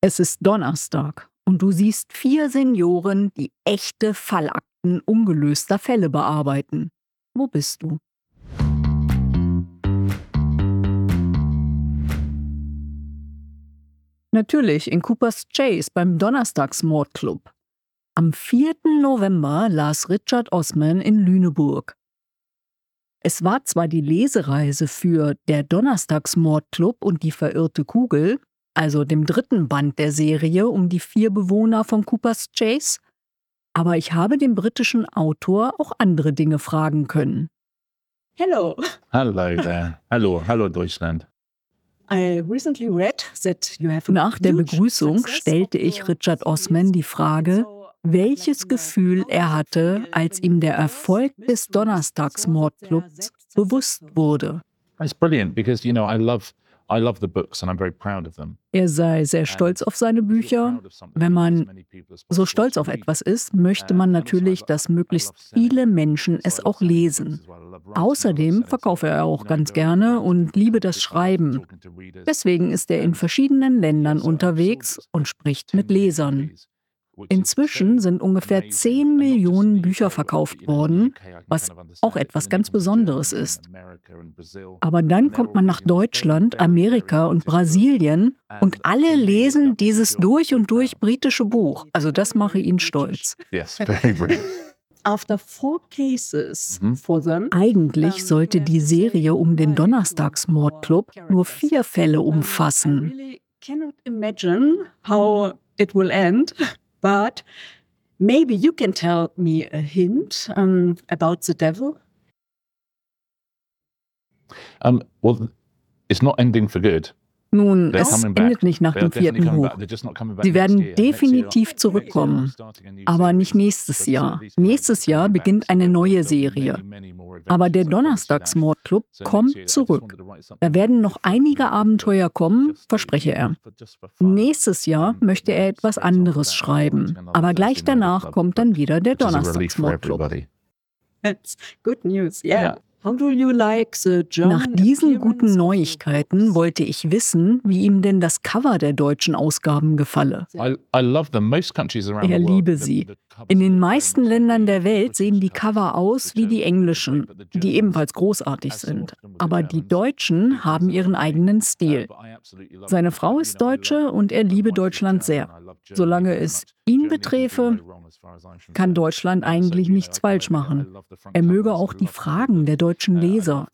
Es ist Donnerstag und du siehst 4 Senioren, die echte Fallakten ungelöster Fälle bearbeiten. Wo bist du? Natürlich in Coopers Chase beim Donnerstagsmordclub. Am 4. November las Richard Osman in Lüneburg. Es war zwar die Lesereise für Der Donnerstagsmordclub und die verirrte Kugel, also dem 3. Band der Serie um die 4 Bewohner von Coopers Chase, aber ich habe den britischen Autor auch andere Dinge fragen können. Hello. Hello there. Hello Deutschland. I recently read that you have Nach der Begrüßung stellte ich Richard Osman die Frage, welches Gefühl er hatte, als ihm der Erfolg des Donnerstagsmordclubs bewusst wurde. It's brilliant because I love the books and I'm very proud of them. Er sei sehr stolz auf seine Bücher. Wenn man so stolz auf etwas ist, möchte man natürlich, dass möglichst viele Menschen es auch lesen. Außerdem verkaufe er auch ganz gerne und liebe das Schreiben. Deswegen ist er in verschiedenen Ländern unterwegs und spricht mit Lesern. Inzwischen sind ungefähr 10 Millionen Bücher verkauft worden, was auch etwas ganz Besonderes ist. Aber dann kommt man nach Deutschland, Amerika und Brasilien und alle lesen dieses durch und durch britische Buch. Also das mache ihn stolz. Yes, very brilliant. after 4 cases for them. Eigentlich sollte die Serie um den Donnerstagsmordclub nur 4 Fälle I umfassen. really cannot imagine how it will end, but maybe you can tell me a hint about the devil. Well, it's not ending for good. Nun, They're es coming back. endet nicht nach dem They're definitely 4. coming Buch. back. They're just not coming back Sie next werden year. Next definitiv year, zurückkommen, starting a new aber series. nicht nächstes But Jahr. these people Nächstes Jahr coming back beginnt eine together. neue There'll be Serie. many more adventures Aber der that come to that. Donnerstagsmordclub So kommt next year, I just zurück. wanted to write something Da werden noch einige just Abenteuer kommen, for verspreche er. just for fun. Nächstes Jahr möchte er etwas anderes schreiben, aber gleich danach kommt dann wieder der Which is a relief for Donnerstagsmordclub. everybody. That's good news. Yeah. Yeah. How do you like the German Nach diesen appearance guten of Neuigkeiten wollte ich wissen, wie ihm denn das Cover der deutschen Ausgaben gefalle. I love them. Most countries around Er the world, liebe the sie. covers In den look very meisten much like Ländern the der Welt sehen die British Cover covers, aus wie which die are englischen, but the die Germans, ebenfalls großartig as so sind. often with the Aber die Germans, Deutschen haben ihren eigenen Stil. but I absolutely love Seine them. Frau ist Deutsche und er liebe Deutschland sehr. Solange es ihn beträfe, kann Deutschland eigentlich nichts falsch machen. Er möge auch die Fragen der deutschen Leser.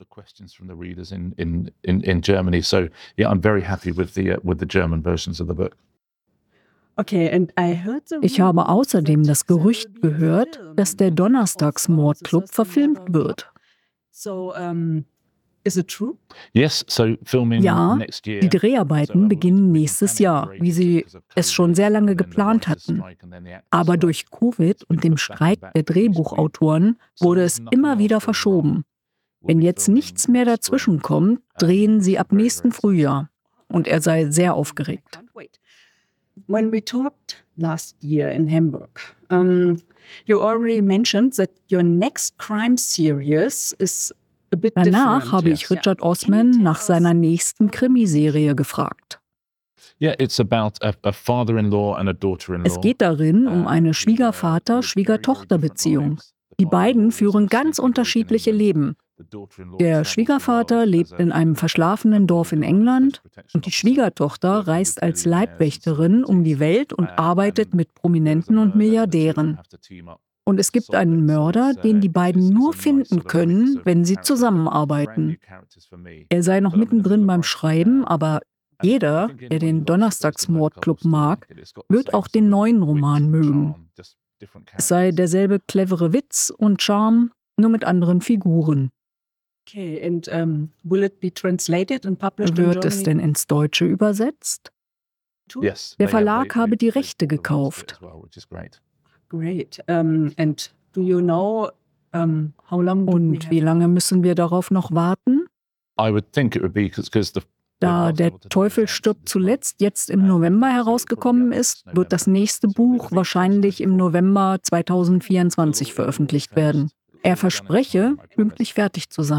in Germany. So yeah, I'm very happy with the German versions of the book. Okay, and I heard the Ich habe rumor außerdem that das there will Gerücht be a gehört, film dass der of Donnerstagsmordclub the verfilmt November. wird. So, is it true? Yes, so filming Ja, next year. die Dreharbeiten beginnen nächstes Jahr, wie sie es schon sehr lange geplant hatten. Aber durch Covid und dem Streik der Drehbuchautoren wurde es immer wieder verschoben. Wenn jetzt nichts mehr dazwischen kommt, drehen sie ab nächsten Frühjahr. Und er sei sehr aufgeregt. Can't wait. When we talked last year in Hamburg, you already mentioned that your next crime series is a bit Danach different. habe ich Richard Osman nach seiner nächsten Krimiserie gefragt. Yeah, it's about a father-in-law and a daughter-in-law. Es geht darin um eine Schwiegervater-Schwiegertochter-Beziehung. Die beiden führen ganz unterschiedliche Leben. Der Schwiegervater lebt in einem verschlafenen Dorf in England und die Schwiegertochter reist als Leibwächterin um die Welt und arbeitet mit Prominenten und Milliardären. Und es gibt einen Mörder, den die beiden nur finden können, wenn sie zusammenarbeiten. Er sei noch mittendrin beim Schreiben, aber jeder, der den Donnerstagsmordclub mag, wird auch den neuen Roman mögen. Es sei derselbe clevere Witz und Charme, nur mit anderen Figuren. Okay, and will it be translated and published in Wird es denn Germany ins Deutsche übersetzt? too? Yes, Der they have- Verlag they- habe die they- Rechte they released it gekauft. as well, which is great. Great. And do you know how long do we Und wie lange müssen wir darauf noch warten? I would think it would be because the Da Der Teufel stirbt zuletzt jetzt im November herausgekommen ist, wird das nächste Buch wahrscheinlich im November 2024 veröffentlicht werden. Er verspreche, pünktlich fertig zu sein.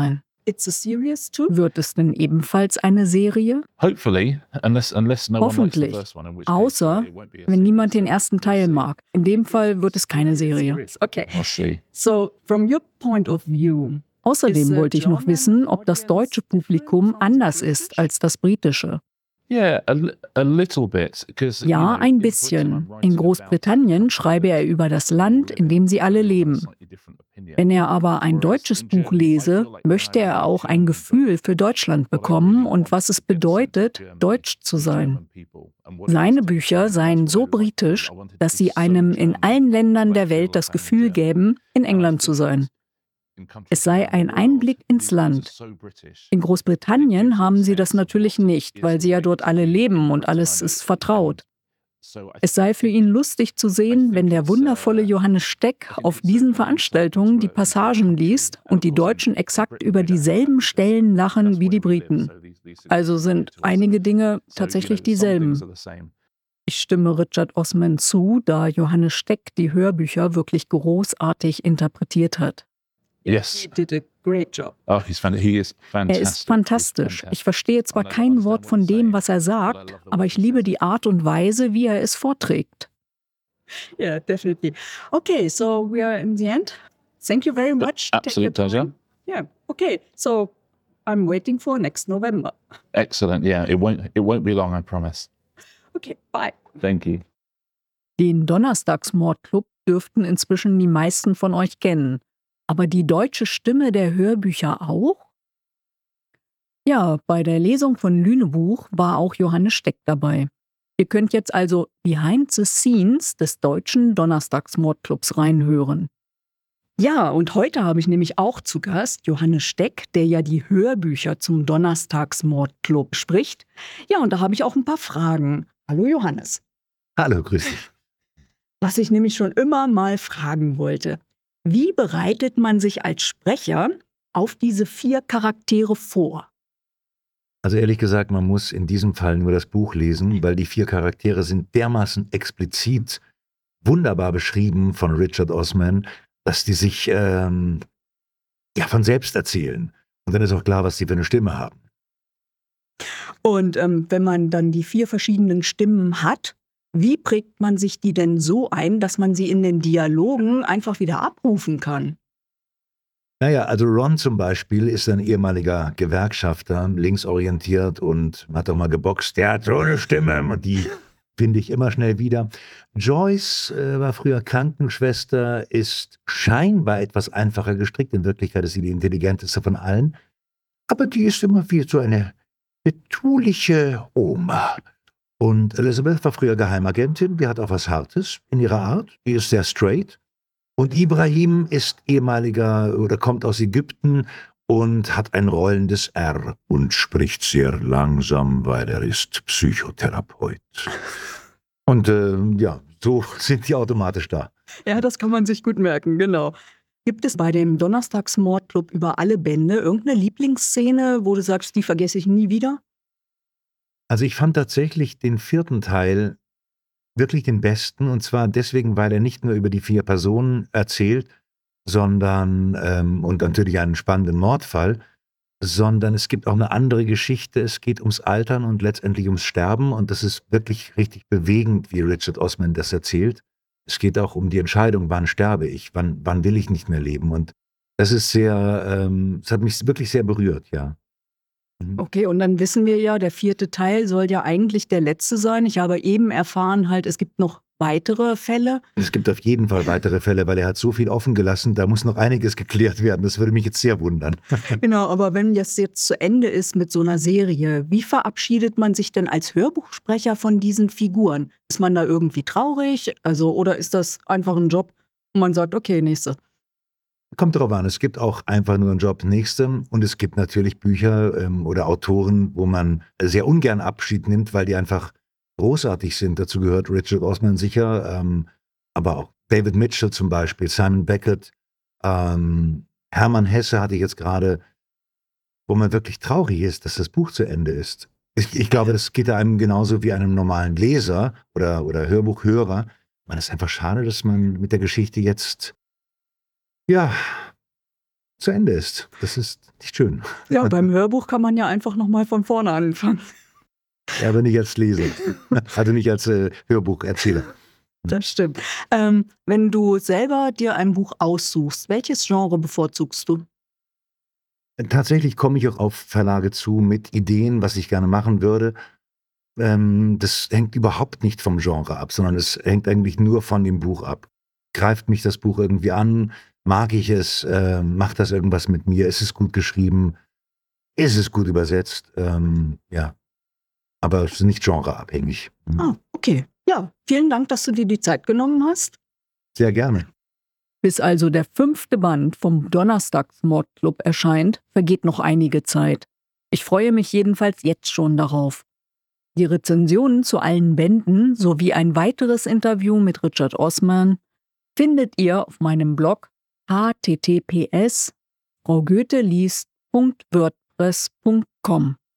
it's a series too? Wird es denn ebenfalls eine Serie? Hopefully, unless no one likes the Hoffentlich. first one, in which case Außer, it won't be a wenn niemand series. den ersten Teil mag. In dem Fall wird es keine Serie. Okay. We'll see. So, from your point of view, Außerdem wollte ich noch wissen, ob das deutsche Publikum anders ist als das britische. Yeah, a little bit. Ja, ein bisschen. In Großbritannien schreibe er über das Land, in dem sie alle leben. Wenn er aber ein deutsches Buch lese, möchte er auch ein Gefühl für Deutschland bekommen und was es bedeutet, deutsch zu sein. Seine Bücher seien so britisch, dass sie einem in allen Ländern der Welt das Gefühl gäben, in England zu sein. Es sei ein Einblick ins Land. In Großbritannien haben sie das natürlich nicht, weil sie ja dort alle leben und alles ist vertraut. Es sei für ihn lustig zu sehen, wenn der wundervolle Johannes Steck auf diesen Veranstaltungen die Passagen liest und die Deutschen exakt über dieselben Stellen lachen wie die Briten. Also sind einige Dinge tatsächlich dieselben. Ich stimme Richard Osman zu, da Johannes Steck die Hörbücher wirklich großartig interpretiert hat. Yes. he did a great job. Oh, he is fantastic. Er ist fantastisch. Ich verstehe zwar kein Wort von dem, was er sagt, aber ich liebe die Art und Weise, wie er es vorträgt. Yeah, definitely. Okay, so we are in the end. Thank you very much. Absolute pleasure. Yeah. Okay, so I'm waiting for next November. Excellent. Yeah, it won't be long, I promise. Okay, bye. Thank you. Den Donnerstagsmordclub dürften inzwischen die meisten von euch kennen. Aber die deutsche Stimme der Hörbücher auch? Ja, bei der Lesung von Lünebuch war auch Johannes Steck dabei. Ihr könnt jetzt also behind the scenes des deutschen Donnerstagsmordclubs reinhören. Ja, und heute habe ich nämlich auch zu Gast Johannes Steck, der ja die Hörbücher zum Donnerstagsmordclub spricht. Ja, und da habe ich auch ein paar Fragen. Hallo Johannes. Hallo, grüß dich. Was ich nämlich schon immer mal fragen wollte. Wie bereitet man sich als Sprecher auf diese 4 Charaktere vor? Also ehrlich gesagt, man muss in diesem Fall nur das Buch lesen, weil die 4 Charaktere sind dermaßen explizit wunderbar beschrieben von Richard Osman, dass die sich von selbst erzählen. Und dann ist auch klar, was die für eine Stimme haben. Und wenn man dann die 4 verschiedenen Stimmen hat, wie prägt man sich die denn so ein, dass man sie in den Dialogen einfach wieder abrufen kann? Naja, also Ron zum Beispiel ist ein ehemaliger Gewerkschafter, linksorientiert und hat auch mal geboxt. Der hat so eine Stimme und die finde ich immer schnell wieder. Joyce war früher Krankenschwester, ist scheinbar etwas einfacher gestrickt. In Wirklichkeit ist sie die intelligenteste von allen. Aber die ist immer wie so eine betuliche Oma. Und Elizabeth war früher Geheimagentin, die hat auch was Hartes in ihrer Art, die ist sehr straight. Und Ibrahim ist ehemaliger oder kommt aus Ägypten und hat ein rollendes R und spricht sehr langsam, weil er ist Psychotherapeut. Und so sind die automatisch da. Ja, das kann man sich gut merken, genau. Gibt es bei dem Donnerstagsmordclub über alle Bände irgendeine Lieblingsszene, wo du sagst, die vergesse ich nie wieder? Also ich fand tatsächlich den 4. Teil wirklich den besten, und zwar deswegen, weil er nicht nur über die 4 Personen erzählt, sondern und natürlich einen spannenden Mordfall, sondern es gibt auch eine andere Geschichte. Es geht ums Altern und letztendlich ums Sterben, und das ist wirklich richtig bewegend, wie Richard Osman das erzählt. Es geht auch um die Entscheidung, wann sterbe ich, wann will ich nicht mehr leben, und das ist es hat mich wirklich sehr berührt, ja. Okay, und dann wissen wir ja, der 4. Teil soll ja eigentlich der letzte sein. Ich habe eben erfahren, es gibt noch weitere Fälle. Es gibt auf jeden Fall weitere Fälle, weil er hat so viel offen gelassen, da muss noch einiges geklärt werden. Das würde mich jetzt sehr wundern. Genau, aber wenn das jetzt zu Ende ist mit so einer Serie, wie verabschiedet man sich denn als Hörbuchsprecher von diesen Figuren? Ist man da irgendwie traurig? Oder ist das einfach ein Job, wo man sagt, okay, nächste? Kommt drauf an, es gibt auch einfach nur einen Job nächste, und es gibt natürlich Bücher oder Autoren, wo man sehr ungern Abschied nimmt, weil die einfach großartig sind. Dazu gehört Richard Osman sicher, aber auch David Mitchell zum Beispiel, Simon Beckett, Hermann Hesse hatte ich jetzt gerade, wo man wirklich traurig ist, dass das Buch zu Ende ist. Ich glaube, das geht einem genauso wie einem normalen Leser oder Hörbuchhörer. Man ist einfach schade, dass man mit der Geschichte jetzt zu Ende ist. Das ist nicht schön. Ja, beim Hörbuch kann man ja einfach nochmal von vorne anfangen. Ja, aber nicht als Leser. Also nicht als Hörbucherzähler. Das stimmt. Wenn du selber dir ein Buch aussuchst, welches Genre bevorzugst du? Tatsächlich komme ich auch auf Verlage zu mit Ideen, was ich gerne machen würde. Das hängt überhaupt nicht vom Genre ab, sondern es hängt eigentlich nur von dem Buch ab. Greift mich das Buch irgendwie an? Mag ich es? Macht das irgendwas mit mir? Ist es gut geschrieben? Ist es gut übersetzt? Ja, aber es ist nicht genreabhängig. Ah, okay. Ja, vielen Dank, dass du dir die Zeit genommen hast. Sehr gerne. Bis also der 5. Band vom Donnerstagsmordclub erscheint, vergeht noch einige Zeit. Ich freue mich jedenfalls jetzt schon darauf. Die Rezensionen zu allen Bänden sowie ein weiteres Interview mit Richard Osman findet ihr auf meinem Blog https://fraugoetheliest.wordpress.com.